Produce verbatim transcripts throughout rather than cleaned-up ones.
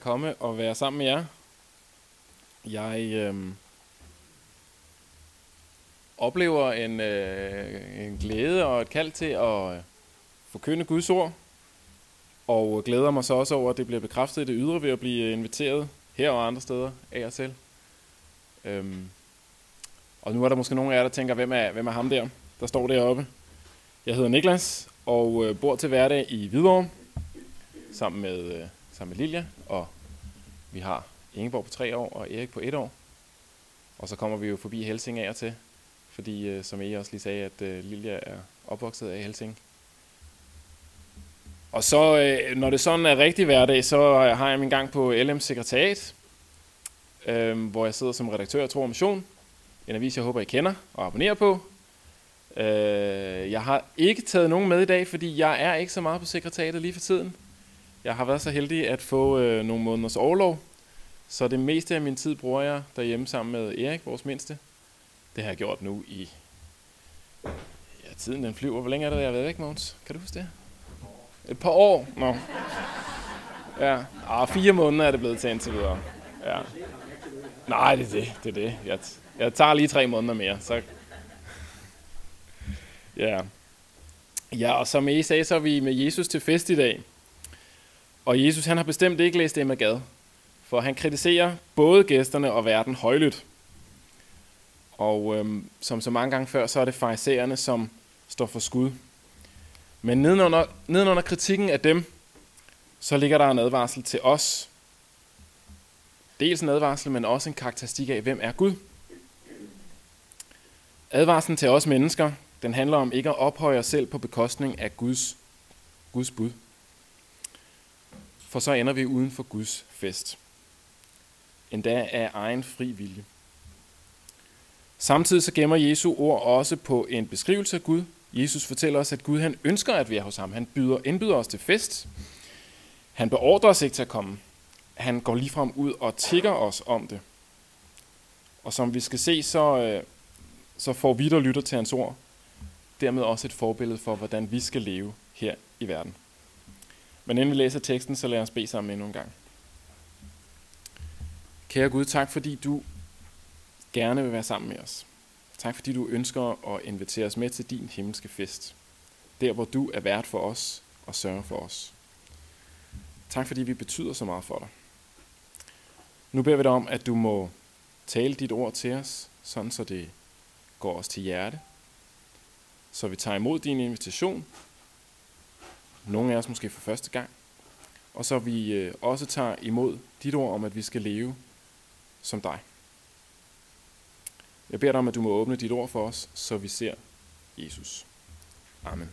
komme og være sammen med jer. Jeg øh, oplever en, øh, en glæde og et kald til at øh, forkynde Guds ord, og glæder mig så også over, at det bliver bekræftet i det ydre ved at blive inviteret her og andre steder af jer selv. Øhm, og nu er der måske nogle af jer, der tænker, hvem er, hvem er ham der, der står deroppe. Jeg hedder Niklas og øh, bor til hverdag i Hvidovre sammen med, øh, sammen med Lilja, og vi har Ingeborg på tre år og Erik på et år. Og så kommer vi jo forbi Helsing af og til, fordi øh, som I også lige sagde, at øh, Lilja er opvokset af Helsing. Og så, øh, når det sådan er rigtig hverdag, så har jeg min gang på L M's sekretariat, øh, hvor jeg sidder som redaktør af Tro og Mission. En avis, jeg håber, I kender og abonnerer på. Øh, jeg har ikke taget nogen med i dag, fordi jeg er ikke så meget på sekretariatet lige for tiden. Jeg har været så heldig at få øh, nogle måneders orlov, så det meste af min tid bruger jeg derhjemme sammen med Erik, vores mindste. Det har jeg gjort nu i... Ja, tiden den flyver. Hvor længe er det, jeg har været væk, Mogens? Kan du huske det? Et par år? Nå. Ja, ah, fire måneder er det blevet til indtil videre. Ja. Nej, det er det. det, er det. Jeg, jeg tager lige tre måneder mere. Så... Ja. Ja, og som I sagde, så er vi med Jesus til fest i dag. Og Jesus, han har bestemt ikke læst Emma Gad, for han kritiserer både gæsterne og verden højlydt. Og øhm, som så mange gange før, så er det farisæerne, som står for skud. Men nedenunder, nedenunder kritikken af dem, så ligger der en advarsel til os. Dels en advarsel, men også en karakteristik af, hvem er Gud. Advarslen til os mennesker, den handler om ikke at ophøje os selv på bekostning af Guds, Guds bud. For så ender vi uden for Guds fest. Endda af egen fri vilje. Samtidig så gemmer Jesu ord også på en beskrivelse af Gud. Jesus fortæller os, at Gud han ønsker, at vi er hos ham. Han byder, indbyder os til fest. Han beordrer os ikke til at komme. Han går ligefrem ud og tigger os om det. Og som vi skal se, så, så får vi, der lytter til hans ord, dermed også et forbillede for, hvordan vi skal leve her i verden. Men inden vi læser teksten, så lad os bede sammen endnu en gang. Kære Gud, tak fordi du gerne vil være sammen med os. Tak fordi du ønsker at invitere os med til din himmelske fest. Der hvor du er vært for os og sørger for os. Tak fordi vi betyder så meget for dig. Nu beder vi dig om, at du må tale dit ord til os, sådan så det går os til hjerte. Så vi tager imod din invitation. Nogle af os måske for første gang. Og så vi også tager imod dit ord om, at vi skal leve som dig. Jeg beder dig om, at du må åbne dit ord for os, så vi ser Jesus. Amen.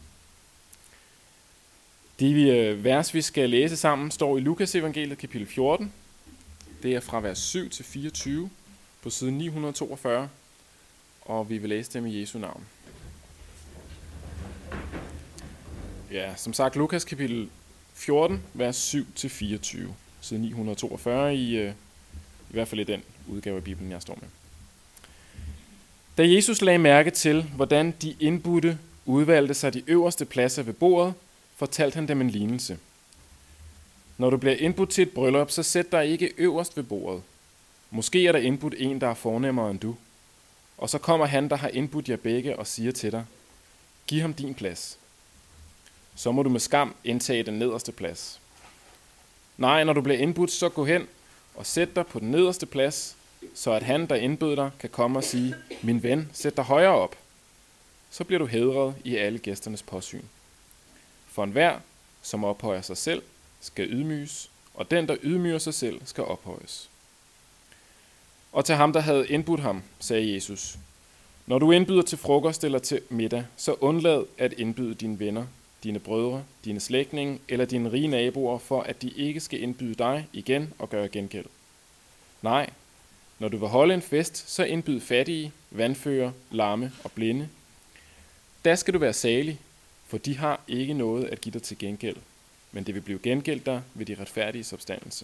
De vers, vi skal læse sammen, står i Lukas evangeliet kapitel fjorten. Det er fra vers syv til fireogtyve på side ni hundrede toogfyrre, og vi vil læse dem i Jesu navn. Ja, som sagt, Lukas kapitel fjorten, vers syv til fireogtyve, side ni hundrede toogfyrre i, i hvert fald i den udgave af Bibelen, jeg står med. Da Jesus lagde mærke til, hvordan de indbudte udvalgte sig de øverste pladser ved bordet, fortalte han dem en lignelse. Når du bliver indbudt til et bryllup, så sæt dig ikke øverst ved bordet. Måske er der indbudt en, der er fornemmere end du. Og så kommer han, der har indbudt jer begge, og siger til dig, giv ham din plads. Så må du med skam indtage den nederste plads. Nej, når du bliver indbudt, så gå hen og sæt dig på den nederste plads, så at han, der indbød dig, kan komme og sige, min ven, sæt dig højere op. Så bliver du hædret i alle gæsternes påsyn. For enhver, som ophøjer sig selv, skal ydmyges, og den, der ydmyger sig selv, skal ophøjes. Og til ham, der havde indbudt ham, sagde Jesus, når du indbyder til frokost eller til middag, så undlad at indbyde dine venner, dine brødre, dine slægtninge eller dine rige naboer, for at de ikke skal indbyde dig igen og gøre gengæld. Nej, når du vil holde en fest, så indbyd fattige, vandfører, lamme og blinde. Der skal du være salig, for de har ikke noget at give dig til gengæld, men det vil blive gengældt dig ved de retfærdige opstandelse.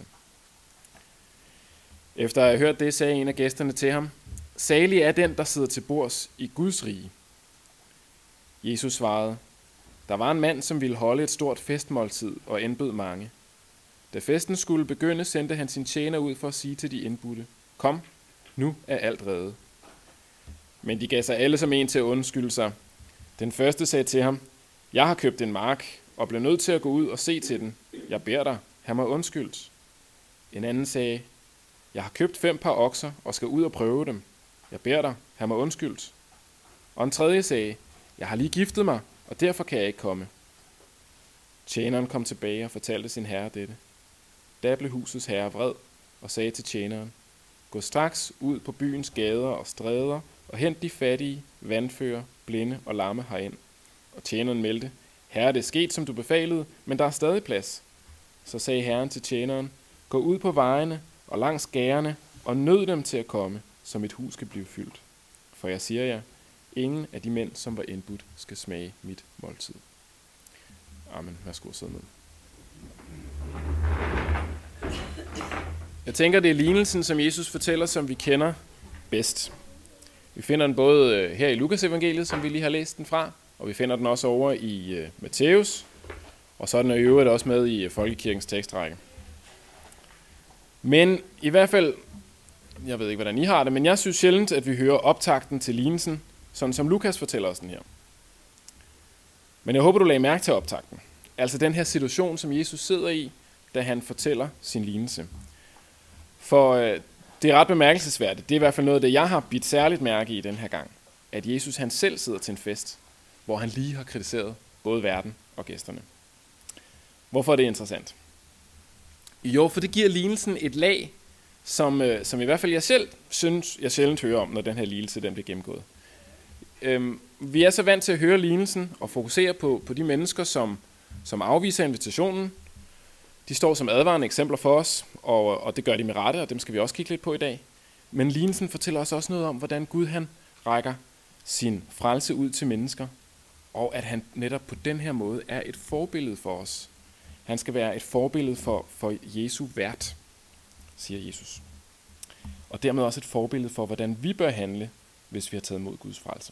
Efter at have hørt det, sagde en af gæsterne til ham, salig er den, der sidder til bords i Guds rige. Jesus svarede, der var en mand, som ville holde et stort festmåltid og indbød mange. Da festen skulle begynde, sendte han sin tjener ud for at sige til de indbudte: Kom, nu er alt reddet. Men de gav sig alle som en til at undskylde sig. Den første sagde til ham: Jeg har købt en mark og blev nødt til at gå ud og se til den. Jeg beder dig, have mig undskyldt. En anden sagde: Jeg har købt fem par okser og skal ud og prøve dem. Jeg beder dig, have mig undskyldt. Og en tredje sagde: Jeg har lige giftet mig, og derfor kan jeg ikke komme. Tjeneren kom tilbage og fortalte sin herre dette. Da blev husets herre vred og sagde til tjeneren: Gå straks ud på byens gader og stræder og hent de fattige, vandfører, blinde og lamme herind. Og tjeneren meldte: Herre, det er sket, som du befalede, men der er stadig plads. Så sagde herren til tjeneren: Gå ud på vejene og langs gærene og nød dem til at komme, så mit hus kan blive fyldt. For jeg siger jer, ingen af de mænd, som var indbudt, skal smage mit måltid. Amen. Værsgo at sidde ned. Jeg tænker, det er lignelsen, som Jesus fortæller, som vi kender bedst. Vi finder den både her i Lukas evangeliet, som vi lige har læst den fra, og vi finder den også over i uh, Matthæus, og så er den i øvrigt også med i uh, Folkekirkens tekstrække. Men i hvert fald, jeg ved ikke, hvordan I har det, men jeg synes sjældent, at vi hører optakten til lignelsen, sådan som Lukas fortæller os den her. Men jeg håber, du lagde mærke til optakten. Altså den her situation, som Jesus sidder i, da han fortæller sin lignelse. For øh, det er ret bemærkelsesværdigt. Det er i hvert fald noget af det, jeg har bidt særligt mærke i den her gang. At Jesus han selv sidder til en fest, hvor han lige har kritiseret både verden og gæsterne. Hvorfor er det interessant? Jo, for det giver lignelsen et lag, som, øh, som i hvert fald jeg selv synes, jeg sjældent hører om, når den her lignelse den bliver gennemgået. Øhm, vi er så vant til at høre lignelsen og fokusere på, på de mennesker, som, som afviser invitationen. De står som advarende eksempler for os, og, og det gør de med rette, og dem skal vi også kigge lidt på i dag. Men lignelsen fortæller os også noget om, hvordan Gud han rækker sin frelse ud til mennesker, og at han netop på den her måde er et forbillede for os. Han skal være et forbillede for, for Jesu vært, siger Jesus. Og dermed også et forbillede for, hvordan vi bør handle, hvis vi har taget imod Guds frelse.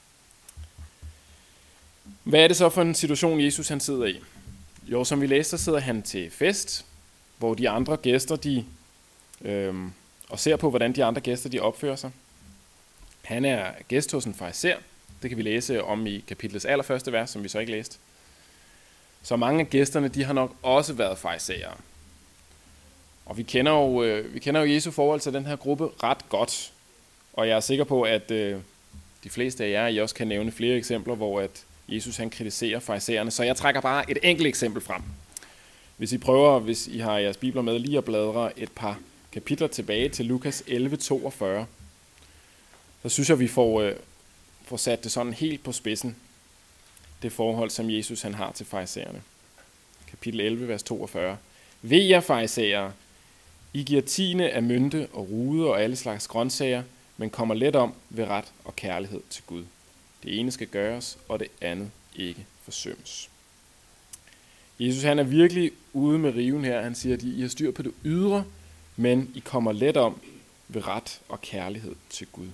Hvad er det så for en situation, Jesus han sidder i? Jo, som vi læste, så sidder han til fest, hvor de andre gæster, de øhm, og ser på, hvordan de andre gæster, de opfører sig. Han er gæst hos en fariser. Det kan vi læse om i kapitlets allerførste vers, som vi så ikke læste. Så mange af gæsterne, de har nok også været farisæere. Og vi kender jo, øh, vi kender jo Jesu forhold til den her gruppe ret godt. Og jeg er sikker på, at øh, de fleste af jer, I også kan nævne flere eksempler, hvor at Jesus han kritiserer farisæerne. Så jeg trækker bare et enkelt eksempel frem. Hvis I prøver, hvis I har jeres bibler med, lige at bladre et par kapitler tilbage til Lukas elleve toogfyrre, så synes jeg, vi får, øh, får sat det sådan helt på spidsen, det forhold, som Jesus han har til farisæerne. Kapitel elleve, vers toogfyrre. Ved jer farisæere, I giver tiende af mynte og rude og alle slags grøntsager, men kommer let om ved ret og kærlighed til Gud. Det ene skal gøres, og det andet ikke forsømmes. Jesus han er virkelig ude med riven her. Han siger, at I har styr på det ydre, men I kommer let om ved ret og kærlighed til Gud.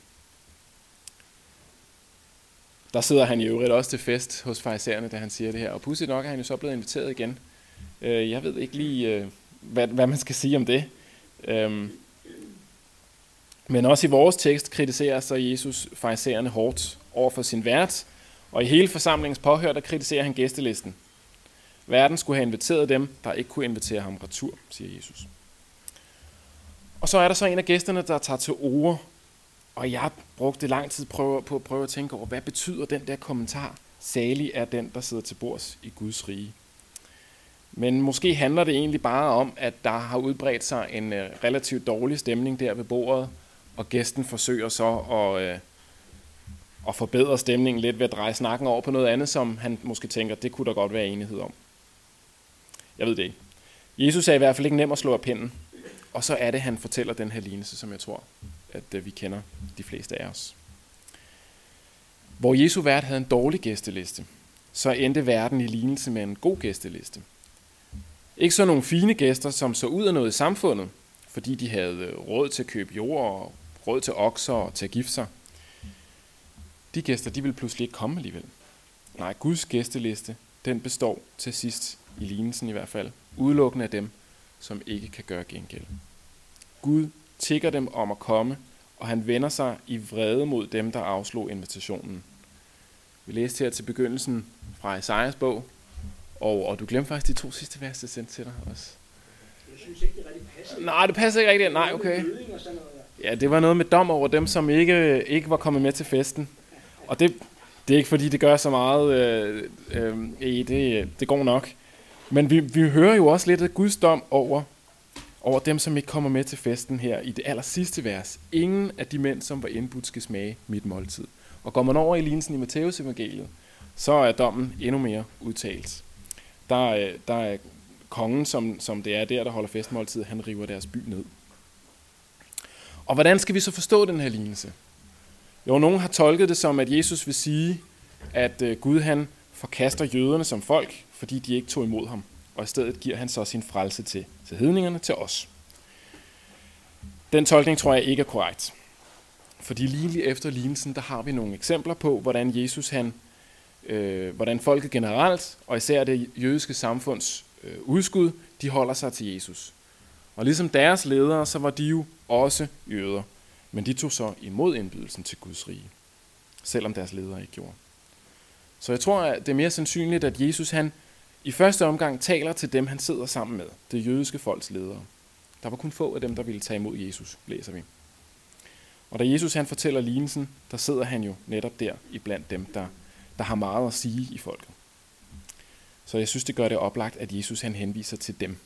Der sidder han i øvrigt også til fest hos farisæerne, da han siger det her. Og pudsigt nok er han jo så blevet inviteret igen. Jeg ved ikke lige, hvad, hvad man skal sige om det. Men også i vores tekst kritiserer så Jesus farisæerne hårdt over for sin vært. Og i hele forsamlingens påhør, der kritiserer han gæstelisten. Verden skulle have inviteret dem, der ikke kunne invitere ham retur, siger Jesus. Og så er der så en af gæsterne, der tager til orde. Og jeg brugte lang tid på at prøve at tænke over, hvad betyder den der kommentar? Salig er den, der sidder til bords i Guds rige. Men måske handler det egentlig bare om, at der har udbredt sig en relativt dårlig stemning der ved bordet, og gæsten forsøger så at, at forbedre stemningen lidt ved at dreje snakken over på noget andet, som han måske tænker, det kunne der godt være enighed om. Jeg ved det ikke. Jesus er i hvert fald ikke nem at slå af pinden, og så er det, han fortæller den her lignelse, som jeg tror, at vi kender de fleste af os. Hvor Jesu vært havde en dårlig gæsteliste, så endte verden i lignelse med en god gæsteliste. Ikke så nogle fine gæster, som så ud af noget i samfundet, fordi de havde råd til at købe jord og råd til okser og til at gifte sig. De gæster, de ville pludselig ikke komme alligevel. Nej, Guds gæsteliste, den består til sidst, i lignelsen i hvert fald, udelukkende af dem, som ikke kan gøre gengæld. Gud tigger dem om at komme, og han vender sig i vrede mod dem, der afslog invitationen. Vi læste her til begyndelsen fra Esajas bog, og, og du glemte faktisk de to sidste vers, jeg sendte til dig også. Jeg synes ikke, det rigtig passer. Nej, det passer ikke rigtigt. Nej, okay. Ja, det var noget med dom over dem, som ikke, ikke var kommet med til festen. Og det, det er ikke fordi, det gør så meget. Øh, øh, det, det går nok. Men vi, vi hører jo også lidt af Guds dom over, over dem, som ikke kommer med til festen her i det aller sidste vers. Ingen af de mænd, som var indbudt, skal smage mit måltid. Og går man over i lignelsen i Matteus evangeliet, så er dommen endnu mere udtalt. Der, der er kongen, som, som det er der, der holder festmåltid, han river deres by ned. Og hvordan skal vi så forstå den her lignelse? Jo, nogen har tolket det som, at Jesus vil sige, at Gud han forkaster jøderne som folk, fordi de ikke tog imod ham. Og i stedet giver han så sin frelse til, til hedningerne, til os. Den tolkning tror jeg ikke er korrekt. Fordi lige efter lignelsen, der har vi nogle eksempler på, hvordan Jesus han, øh, hvordan folket generelt, og især det jødiske samfunds øh, udskud, de holder sig til Jesus. Og ligesom deres ledere, så var de jo også jøder. Men de tog så imod indbydelsen til Guds rige, selvom deres ledere ikke gjorde. Så jeg tror, at det er mere sandsynligt, at Jesus han i første omgang taler til dem, han sidder sammen med, det jødiske folks ledere. Der var kun få af dem, der ville tage imod Jesus, læser vi. Og da Jesus han fortæller lignelsen, der sidder han jo netop der iblandt dem, der, der har meget at sige i folket. Så jeg synes, det gør det oplagt, at Jesus han henviser til dem.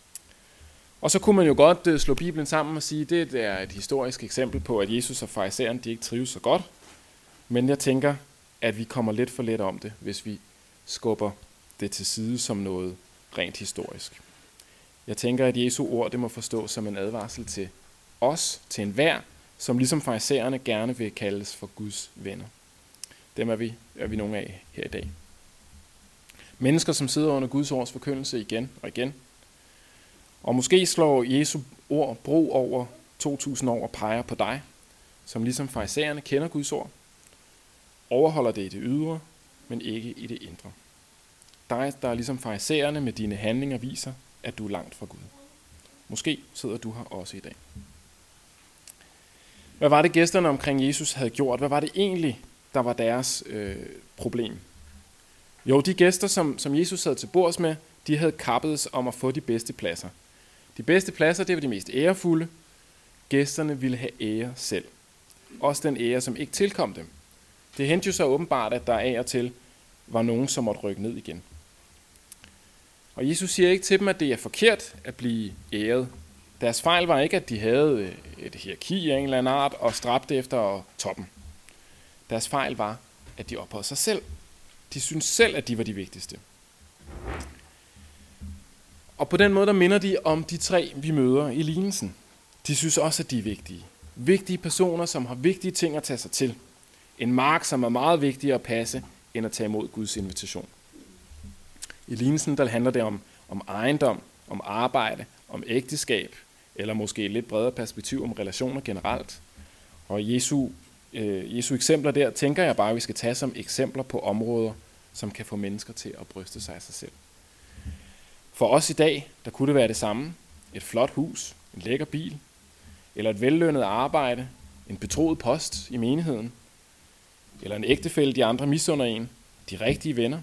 Og så kunne man jo godt slå Bibelen sammen og sige, at det er et historisk eksempel på, at Jesus og farisæerne de ikke trives så godt. Men jeg tænker, at vi kommer lidt for let om det, hvis vi skubber det til side som noget rent historisk. Jeg tænker, at Jesu ord det må forstås som en advarsel til os, til enhver, som ligesom farisæerne gerne vil kaldes for Guds venner. Dem er vi, er vi nogle af her i dag. Mennesker, som sidder under Guds ords forkyndelse igen og igen. Og måske slår Jesu ord bro over to tusind år og peger på dig, som ligesom farisæerne kender Guds ord, overholder det i det ydre, men ikke i det indre. Dig, der er ligesom farisæerne med dine handlinger viser, at du er langt fra Gud. Måske sidder du her også i dag. Hvad var det gæsterne omkring Jesus havde gjort? Hvad var det egentlig, der var deres øh, problem? Jo, de gæster, som, som Jesus sad til bords med, de havde kappedes om at få de bedste pladser. De bedste pladser, det var de mest ærefulde. Gæsterne ville have ære selv. Også den ære, som ikke tilkom dem. Det hentede jo så åbenbart, at der af og til var nogen, som måtte rykke ned igen. Og Jesus siger ikke til dem, at det er forkert at blive æret. Deres fejl var ikke, at de havde et hierarki af en eller anden art og stræbte efter toppen. Deres fejl var, at de ophøjede sig selv. De syntes selv, at de var de vigtigste. Og på den måde, der minder de om de tre, vi møder i lignelsen. De synes også, at de er vigtige. Vigtige personer, som har vigtige ting at tage sig til. En mark, som er meget vigtigere at passe, end at tage imod Guds invitation. I lignelsen, der handler det om, om ejendom, om arbejde, om ægteskab, eller måske et lidt bredere perspektiv om relationer generelt. Og Jesu, øh, Jesu eksempler der, tænker jeg bare, at vi skal tage som eksempler på områder, som kan få mennesker til at bryste sig af sig selv. For os i dag, der kunne det være det samme. Et flot hus, en lækker bil, eller et vellønnet arbejde, en betroet post i menigheden, eller en ægtefælle, de andre misunder en, de rigtige venner.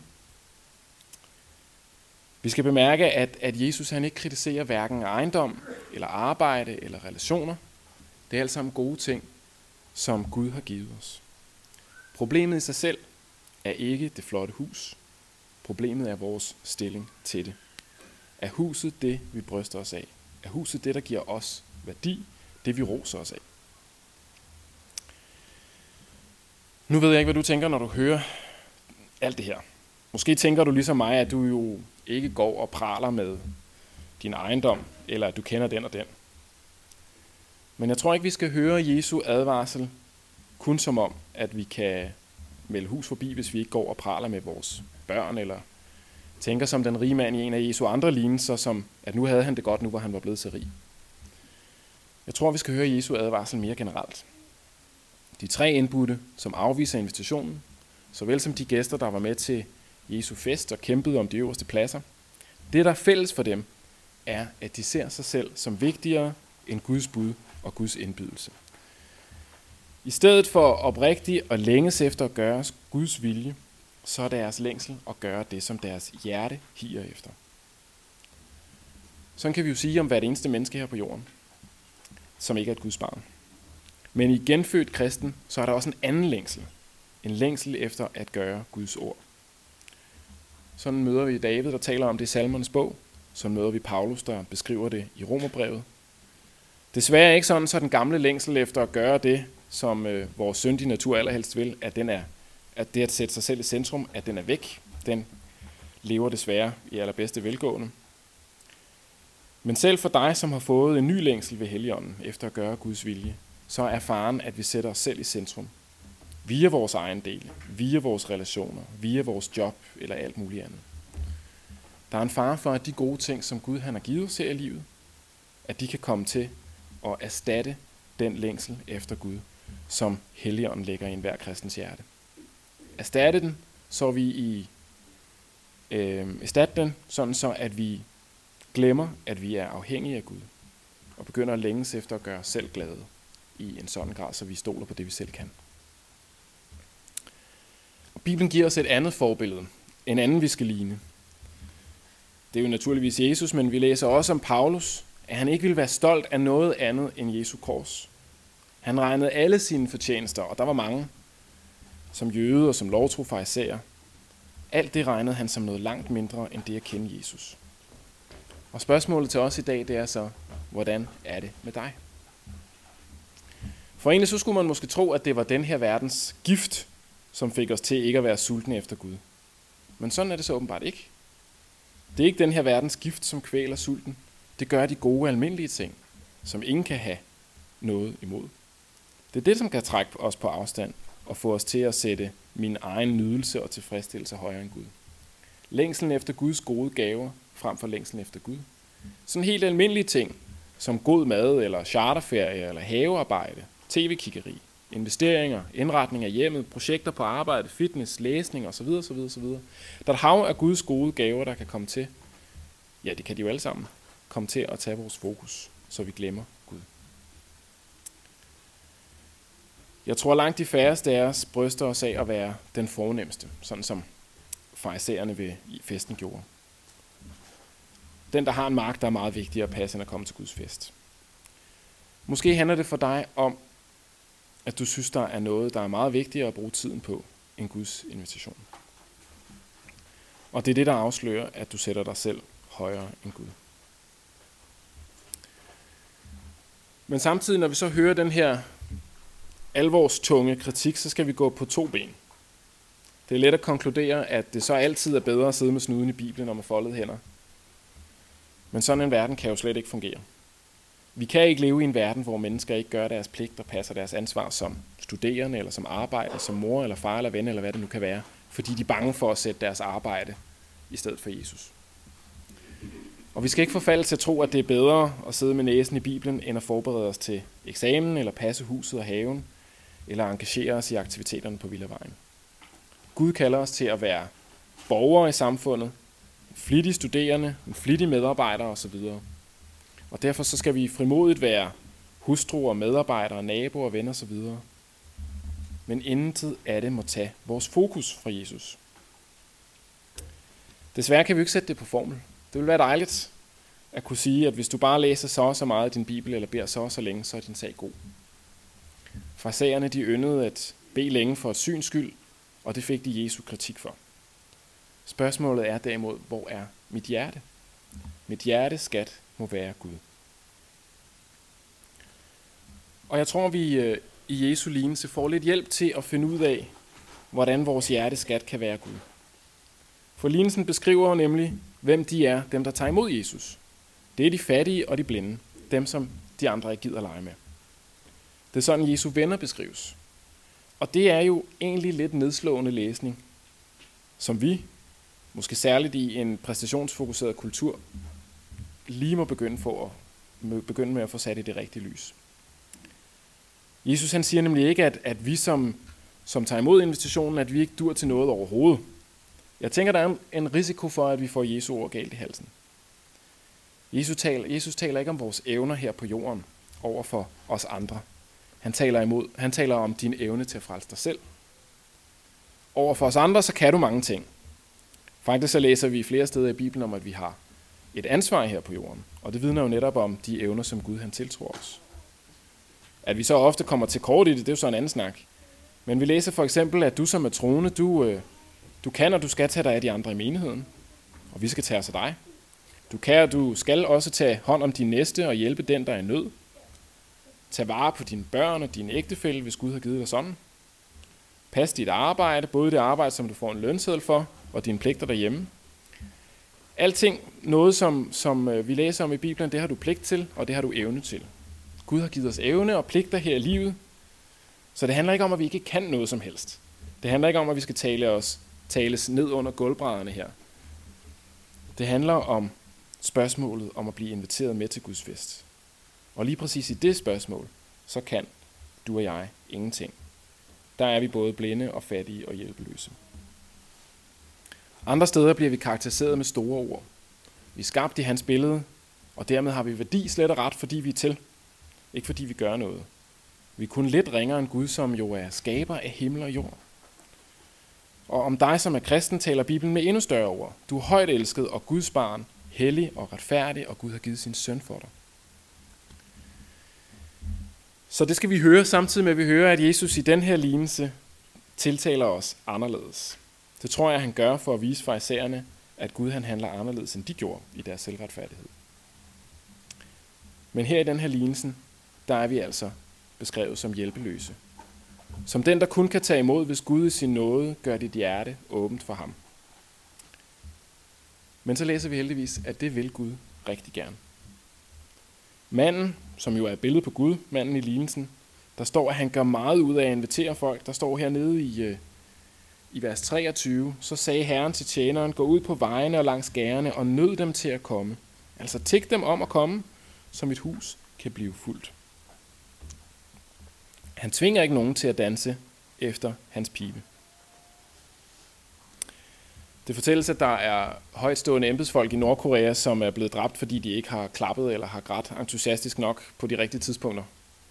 Vi skal bemærke, at, at Jesus han ikke kritiserer hverken ejendom, eller arbejde, eller relationer. Det er alt sammen gode ting, som Gud har givet os. Problemet i sig selv er ikke det flotte hus. Problemet er vores stilling til det. Er huset det, vi bryster os af? Er huset det, der giver os værdi? Det, vi roser os af? Nu ved jeg ikke, hvad du tænker, når du hører alt det her. Måske tænker du ligesom mig, at du jo ikke går og praler med din ejendom, eller at du kender den og den. Men jeg tror ikke, vi skal høre Jesu advarsel kun som om, at vi kan melde hus forbi, hvis vi ikke går og praler med vores børn, eller tænker som den rige mand i en af Jesu andre lignelser, som at nu havde han det godt, nu hvor han var blevet så rig. Jeg tror, vi skal høre Jesu advarsel mere generelt. De tre indbudte, som afviser invitationen, såvel som de gæster, der var med til Jesu fest og kæmpede om de øverste pladser. Det, der er fælles for dem, er, at de ser sig selv som vigtigere end Guds bud og Guds indbydelse. I stedet for oprigtigt og længes efter at gøre Guds vilje, så er deres længsel at gøre det, som deres hjerte higer efter. Sådan kan vi jo sige om hvert eneste menneske her på jorden, som ikke er et Guds barn. Men i genfødt kristen, så er der også en anden længsel. En længsel efter at gøre Guds ord. Sådan møder vi David, der taler om det i Salmernes bog. Så møder vi Paulus, der beskriver det i Romerbrevet. Desværre er ikke sådan, så den gamle længsel efter at gøre det, som øh, vores syndige natur allerhelst vil, at, den er, at det at sætte sig selv i centrum, at den er væk. Den lever desværre i allerbedste velgående. Men selv for dig, som har fået en ny længsel ved Helligånden efter at gøre Guds vilje, så er faren, at vi sætter os selv i centrum. Via vores egen dele, via vores relationer, via vores job eller alt muligt andet. Der er en fare for, at de gode ting, som Gud han har givet os her i livet, at de kan komme til at erstatte den længsel efter Gud, som Helligånden lægger i enhver kristens hjerte. Erstatte den, så vi i øh, erstatte den, sådan så at vi glemmer, at vi er afhængige af Gud, og begynder at længes efter at gøre os selv glade i en sådan grad, så vi stoler på det, vi selv kan. Og Bibelen giver os et andet forbillede, en anden vi skal ligne. Det er jo naturligvis Jesus, men vi læser også om Paulus, at han ikke ville være stolt af noget andet end Jesu kors. Han regnede alle sine fortjenester, og der var mange, som jøde og som lovtro farisæer. Alt det regnede han som noget langt mindre end det at kende Jesus. Og spørgsmålet til os i dag, det er så, hvordan er det med dig? For egentlig så skulle man måske tro, at det var den her verdens gift, som fik os til ikke at være sultne efter Gud. Men sådan er det så åbenbart ikke. Det er ikke den her verdens gift, som kvæler sulten. Det gør de gode, almindelige ting, som ingen kan have noget imod. Det er det, som kan trække os på afstand og få os til at sætte min egen nydelse og tilfredsstillelse højere end Gud. Længslen efter Guds gode gaver frem for længslen efter Gud. Sådan helt almindelige ting, som god mad eller charterferie eller havearbejde, tv-kiggeri, investeringer, indretning af hjemmet, projekter på arbejde, fitness, læsning osv. osv., osv. Der er et hav af Guds gode gaver, der kan komme til. Ja, det kan de jo alle sammen. Komme til at tage vores fokus, så vi glemmer Gud. Jeg tror langt de færreste af os bryster os af at være den fornemmeste, sådan som farisæerne ved festen gjorde. Den, der har en mark, der er meget vigtigere at passe, end at komme til Guds fest. Måske handler det for dig om, at du synes, der er noget, der er meget vigtigere at bruge tiden på, end Guds invitation. Og det er det, der afslører, at du sætter dig selv højere end Gud. Men samtidig, når vi så hører den her alvorstunge kritik, så skal vi gå på to ben. Det er let at konkludere, at det så altid er bedre at sidde med snuden i Bibelen og med foldede hænder. Men sådan en verden kan jo slet ikke fungere. Vi kan ikke leve i en verden, hvor mennesker ikke gør deres pligt og passer deres ansvar som studerende, eller som arbejder, som mor, eller far, eller ven, eller hvad det nu kan være, fordi de er bange for at sætte deres arbejde i stedet for Jesus. Og vi skal ikke forfalde til at tro, at det er bedre at sidde med næsen i Bibelen, end at forberede os til eksamen, eller passe huset og haven, eller engagere os i aktiviteterne på Villavejen. Gud kalder os til at være borgere i samfundet, flittige studerende, flittige medarbejdere osv. Og derfor så skal vi frimodigt være hustruer, medarbejdere, naboer, venner osv. Men intet af det må tage vores fokus fra Jesus. Desværre kan vi ikke sætte det på formel. Det vil være dejligt at kunne sige, at hvis du bare læser så og så meget af din Bibel, eller beder så og så længe, så er din sag god. Farisæerne, de yndede at bede længe for et syns skyld, og det fik de Jesu kritik for. Spørgsmålet er derimod, hvor er mit hjerte? Mit hjertes skat må være Gud. Og jeg tror, vi i Jesu lignelse får lidt hjælp til at finde ud af, hvordan vores hjertes skat kan være Gud. For lignelsen beskriver nemlig, hvem de er, dem der tager imod Jesus. Det er de fattige og de blinde, dem som de andre ikke gider lege med. Det er sådan, Jesu venner beskrives. Og det er jo egentlig lidt nedslående læsning, som vi, måske særligt i en præstationsfokuseret kultur, lige må begynde, for at, må begynde med at få sat i det rigtige lys. Jesus han siger nemlig ikke, at, at vi som, som tager imod invitationen, at vi ikke dur til noget overhovedet. Jeg tænker, der er en risiko for, at vi får Jesu ord galt i halsen. Jesus taler, Jesus taler ikke om vores evner her på jorden over for os andre. Han taler imod, han taler om din evne til at frelse dig selv. Over for os andre, så kan du mange ting. Faktisk så læser vi flere steder i Bibelen om, at vi har et ansvar her på jorden. Og det vidner jo netop om de evner, som Gud han tiltror os. At vi så ofte kommer til kort i det, det er jo så en anden snak. Men vi læser for eksempel, at du som er troende, du, øh, du kan og du skal tage dig af de andre i menigheden. Og vi skal tage os af dig. Du kan og du skal også tage hånd om din næste og hjælpe den, der er i nød. Tag vare på dine børn og din ægtefælle, hvis Gud har givet dig sådan. Pas dit arbejde, både det arbejde, som du får en lønseddel for, og dine pligter derhjemme. Alting, noget som, som vi læser om i Bibelen, det har du pligt til, og det har du evne til. Gud har givet os evne og pligter her i livet, så det handler ikke om, at vi ikke kan noget som helst. Det handler ikke om, at vi skal tale os, tales ned under gulvbrædderne her. Det handler om spørgsmålet om at blive inviteret med til Guds fest. Og lige præcis i det spørgsmål, så kan du og jeg ingenting. Der er vi både blinde og fattige og hjælpeløse. Andre steder bliver vi karakteriseret med store ord. Vi er skabt i hans billede, og dermed har vi værdi slet og ret, fordi vi er til. Ikke fordi vi gør noget. Vi er kun lidt ringere end Gud, som jo er skaber af himmel og jord. Og om dig, som er kristen, taler Bibelen med endnu større ord. Du er højt elsket og Guds barn, hellig og retfærdig, og Gud har givet sin søn for dig. Så det skal vi høre, samtidig med at vi hører, at Jesus i den her lignelse tiltaler os anderledes. Det tror jeg, han gør for at vise farisæerne, at Gud han handler anderledes, end de gjorde i deres selvretfærdighed. Men her i den her lignelsen, der er vi altså beskrevet som hjælpeløse. Som den, der kun kan tage imod, hvis Gud i sin nåde gør dit hjerte åbent for ham. Men så læser vi heldigvis, at det vil Gud rigtig gerne. Manden, som jo er et billede på Gud, manden i lignelsen, der står, at han gør meget ud af at invitere folk. Der står hernede i, i vers treogtyve, så sagde Herren til tjeneren, gå ud på vejene og langs gærene og nød dem til at komme. Altså tig dem om at komme, så mit hus kan blive fuldt. Han tvinger ikke nogen til at danse efter hans pibe. Det fortælles, at der er højtstående embedsfolk i Nordkorea, som er blevet dræbt, fordi de ikke har klappet eller har grædt entusiastisk nok på de rigtige tidspunkter.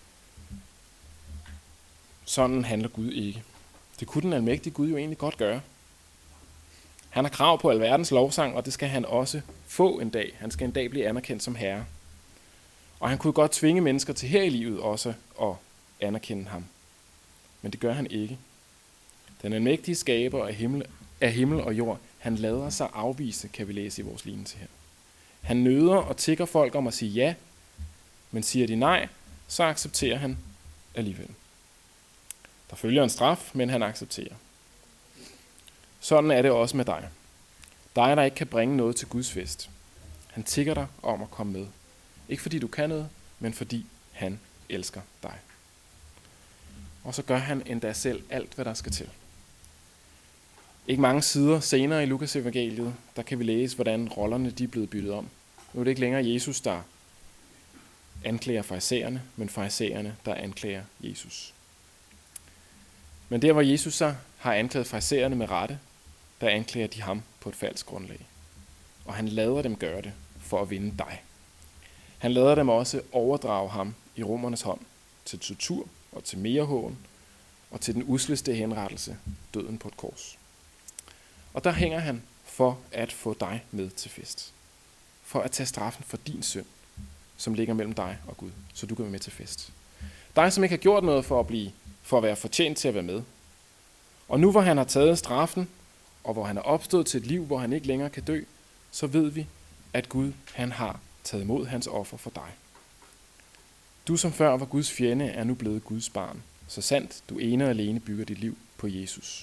Sådan handler Gud ikke. Det kunne den almægtige Gud jo egentlig godt gøre. Han har krav på alverdens lovsang, og det skal han også få en dag. Han skal en dag blive anerkendt som herre. Og han kunne godt tvinge mennesker til her i livet også at anerkende ham. Men det gør han ikke. Den almægtige skaber af himmel, af himmel og jord, han lader sig afvise, kan vi læse i vores lignelse her. Han nøder og tigger folk om at sige ja, men siger de nej, så accepterer han alligevel. Der følger en straf, men han accepterer. Sådan er det også med dig. Dig, der ikke kan bringe noget til Guds fest. Han tigger dig om at komme med. Ikke fordi du kan noget, men fordi han elsker dig. Og så gør han endda selv alt, hvad der skal til. Ikke mange sider senere i Lukas evangeliet, der kan vi læse, hvordan rollerne de er blevet byttet om. Nu er det ikke længere Jesus, der anklager farisæerne, men farisæerne, der anklager Jesus. Men der, hvor Jesus så har anklaget farisæerne med rette, der anklager de ham på et falsk grundlag. Og han lader dem gøre det for at vinde dig. Han lader dem også overdrage ham i romernes hånd til tortur og til merehån og til den usleste henrettelse, døden på et kors. Og der hænger han for at få dig med til fest. For at tage straffen for din synd, som ligger mellem dig og Gud, så du kan være med til fest. Dig, som ikke har gjort noget for at, blive, for at være fortjent til at være med. Og nu hvor han har taget straffen, og hvor han er opstået til et liv, hvor han ikke længere kan dø, så ved vi, at Gud han har taget imod hans offer for dig. Du som før var Guds fjende, er nu blevet Guds barn. Så sandt, du ene og alene bygger dit liv på Jesus.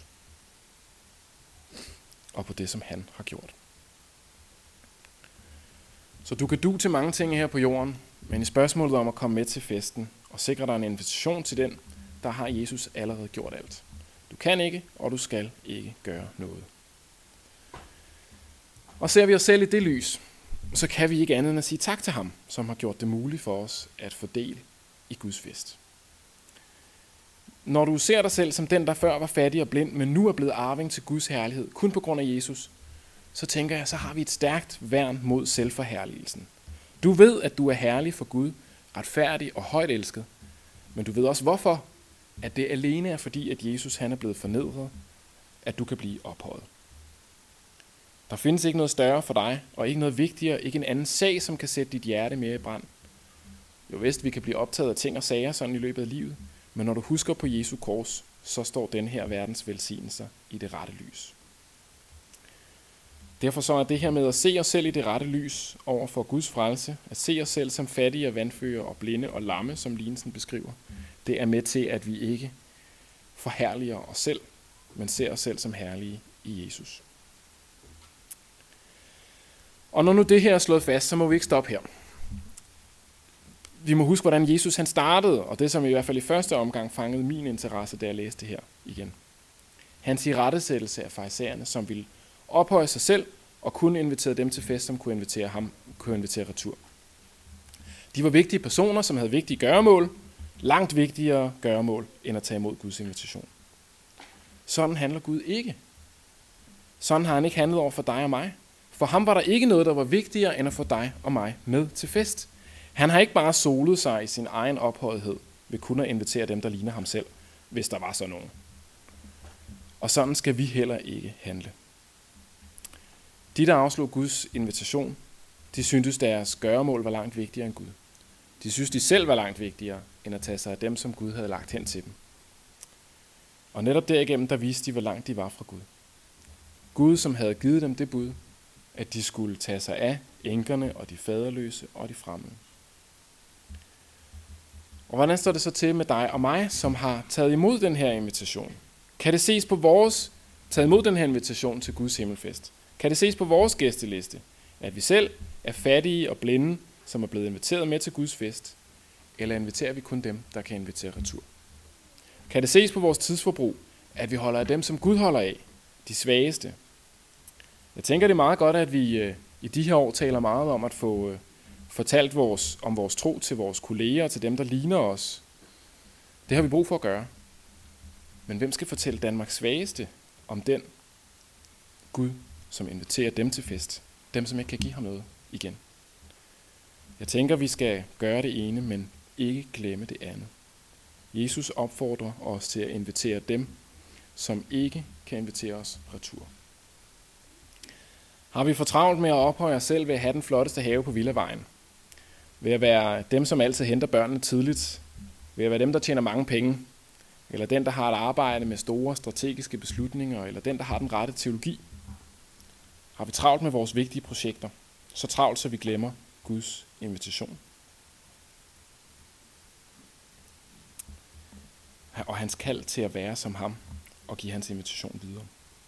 Og på det, som han har gjort. Så du kan du til mange ting her på jorden, men i spørgsmålet om at komme med til festen og sikre dig en invitation til den, der har Jesus allerede gjort alt. Du kan ikke, og du skal ikke gøre noget. Og ser vi os selv i det lys, så kan vi ikke andet end at sige tak til ham, som har gjort det muligt for os at få del i Guds fest. Når du ser dig selv som den, der før var fattig og blind, men nu er blevet arving til Guds herlighed, kun på grund af Jesus, så tænker jeg, så har vi et stærkt værn mod selvforherligelsen. Du ved, at du er herlig for Gud, retfærdig og højt elsket. Men du ved også hvorfor, at det alene er fordi, at Jesus han er blevet fornedret, at du kan blive ophøjet. Der findes ikke noget større for dig, og ikke noget vigtigere, ikke en anden sag, som kan sætte dit hjerte mere i brand. Jo vist, vi kan blive optaget af ting og sager sådan i løbet af livet, men når du husker på Jesu kors, så står den her verdens velsignelser i det rette lys. Derfor så er det her med at se os selv i det rette lys over for Guds frelse, at se os selv som fattige og vandfører og blinde og lamme, som lignelsen beskriver, det er med til, at vi ikke forherliger os selv, men ser os selv som herlige i Jesus. Og når nu det her er slået fast, så må vi ikke stoppe her. Vi må huske, hvordan Jesus han startede, og det som i hvert fald i første omgang fangede min interesse, da jeg læste det her igen. Hans irettesættelse af farisæerne, som ville ophøje sig selv og kun invitere dem til fest, som kunne invitere ham, kunne invitere retur. De var vigtige personer, som havde vigtige gøremål, langt vigtigere gøremål, end at tage imod Guds invitation. Sådan handler Gud ikke. Sådan har han ikke handlet over for dig og mig. For ham var der ikke noget, der var vigtigere, end at få dig og mig med til fest. Han har ikke bare solet sig i sin egen ophøjethed ved kun at invitere dem, der ligner ham selv, hvis der var sådan nogen. Og sådan skal vi heller ikke handle. De, der afslog Guds invitation, de syntes, deres gøremål var langt vigtigere end Gud. De syntes, de selv var langt vigtigere, end at tage sig af dem, som Gud havde lagt hen til dem. Og netop derigennem, der viste de, hvor langt de var fra Gud. Gud, som havde givet dem det bud, at de skulle tage sig af enkerne og de faderløse og de fremmede. Og hvordan står det så til med dig og mig, som har taget imod den her invitation? Kan det ses på vores, taget imod den her invitation til Guds himmelfest? Kan det ses på vores gæsteliste, at vi selv er fattige og blinde, som er blevet inviteret med til Guds fest? Eller inviterer vi kun dem, der kan invitere retur? Kan det ses på vores tidsforbrug, at vi holder af dem, som Gud holder af, de svageste? Jeg tænker, det er meget godt, at vi øh, i de her år taler meget om at få øh, fortalt vores, om vores tro til vores kolleger og til dem, der ligner os. Det har vi brug for at gøre. Men hvem skal fortælle Danmarks svageste om den Gud, som inviterer dem til fest? Dem, som ikke kan give ham noget igen. Jeg tænker, vi skal gøre det ene, men ikke glemme det andet. Jesus opfordrer os til at invitere dem, som ikke kan invitere os retur. Har vi for travlt med at ophøje os selv ved at have den flotteste have på Villavejen? Ved at være dem, som altid henter børnene tidligt? Ved at være dem, der tjener mange penge? Eller den, der har et arbejde med store strategiske beslutninger? Eller den, der har den rette teologi? Har vi travlt med vores vigtige projekter? Så travlt, så vi glemmer Guds invitation. Og hans kald til at være som ham og give hans invitation videre.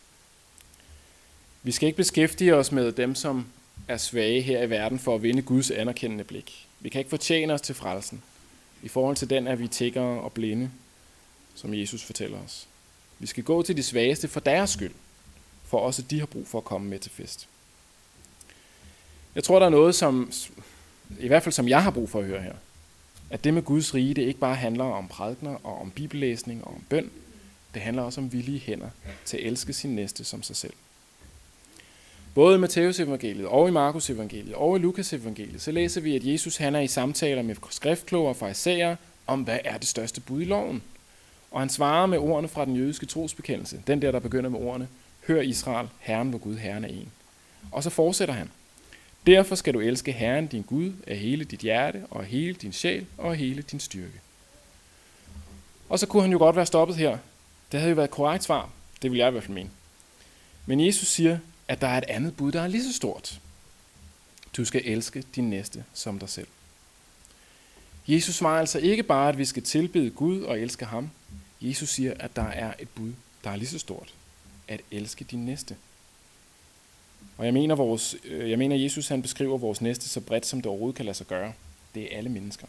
Vi skal ikke beskæftige os med dem, som er svage her i verden for at vinde Guds anerkendende blik. Vi kan ikke fortjene os til frelsen. I forhold til den er vi tiggere og blinde, som Jesus fortæller os. Vi skal gå til de svageste for deres skyld, for også de har brug for at komme med til fest. Jeg tror, der er noget, som i hvert fald som jeg har brug for at høre her. At det med Guds rige, det ikke bare handler om prædikener og om bibellæsning og om bøn. Det handler også om villige hænder til at elske sin næste som sig selv. Både i Matteus evangeliet og i Markus evangeliet og i Lukas evangeliet, så læser vi, at Jesus han er i samtaler med skriftkloge og farisæere om, hvad er det største bud i loven. Og han svarer med ordene fra den jødiske trosbekendelse, den der, der begynder med ordene, hør Israel, Herren vor Gud, Herren er en. Og så fortsætter han. Derfor skal du elske Herren din Gud af hele dit hjerte og af hele din sjæl og af hele din styrke. Og så kunne han jo godt være stoppet her. Det havde jo været et korrekt svar. Det vil jeg i hvert fald mene. Men Jesus siger, at der er et andet bud, der er lige så stort. Du skal elske din næste som dig selv. Jesus svarer altså ikke bare, at vi skal tilbede Gud og elske ham. Jesus siger, at der er et bud, der er lige så stort. At elske din næste. Og jeg mener, vores, jeg mener, at Jesus han beskriver vores næste så bredt, som det overhovedet kan lade sig gøre. Det er alle mennesker.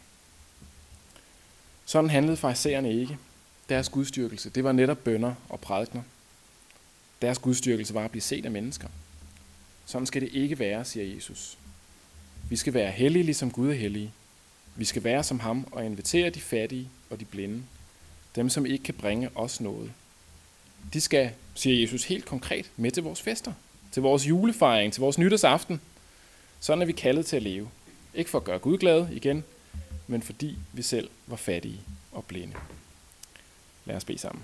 Sådan handlede farisæerne ikke. Deres gudstyrkelse, det var netop bønner og prædikener. Deres gudstyrkelse var at blive set af mennesker. Sådan skal det ikke være, siger Jesus. Vi skal være hellige, ligesom Gud er hellige. Vi skal være som ham og invitere de fattige og de blinde. Dem, som ikke kan bringe os noget. De skal, siger Jesus helt konkret, med til vores fester. Til vores julefejring, til vores nytårsaften. Sådan er vi kaldet til at leve. Ikke for at gøre Gud glad igen, men fordi vi selv var fattige og blinde. Lad os bede sammen.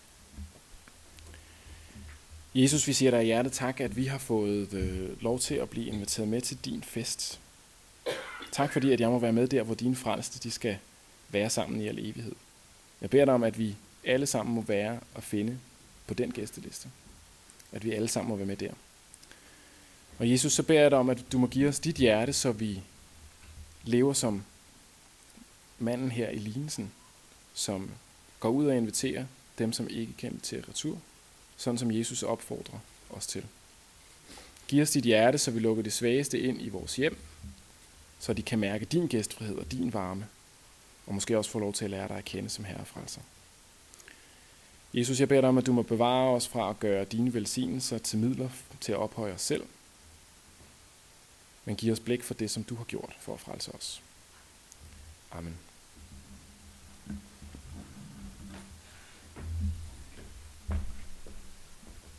Jesus, vi siger dig i hjertet tak, at vi har fået øh, lov til at blive inviteret med til din fest. Tak fordi, at jeg må være med der, hvor dine frelste de skal være sammen i al evighed. Jeg beder dig om, at vi alle sammen må være og finde på den gæsteliste. At vi alle sammen må være med der. Og Jesus, så beder jeg dig om, at du må give os dit hjerte, så vi lever som manden her i lignelsen, som går ud og inviterer dem, som ikke kan invitere retur, sådan som Jesus opfordrer os til. Giv os dit hjerte, så vi lukker det svageste ind i vores hjem, så de kan mærke din gæstfrihed og din varme, og måske også få lov til at lære dig at kende som Herre og Frelser. Jesus, jeg beder dig om, at du må bevare os fra at gøre dine velsignelser til midler til at ophøje os selv, men giv os blik for det, som du har gjort for at frelse os. Amen.